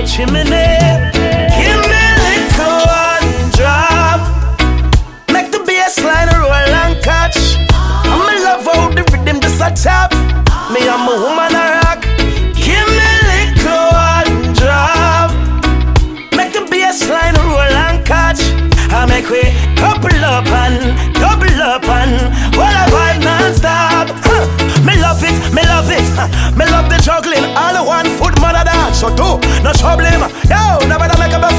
chimney. Give me little one drop. Make the bassline roll and catch. I'm in love how the rhythm just a tap. Me and my woman a rock. Give me little one drop. Make the bassline roll and catch. I make we couple up and while I vibe non-stop. Me love it, me love it. Me love the juggling. All the one foot mother dance. So do no trouble him. Yo, never make a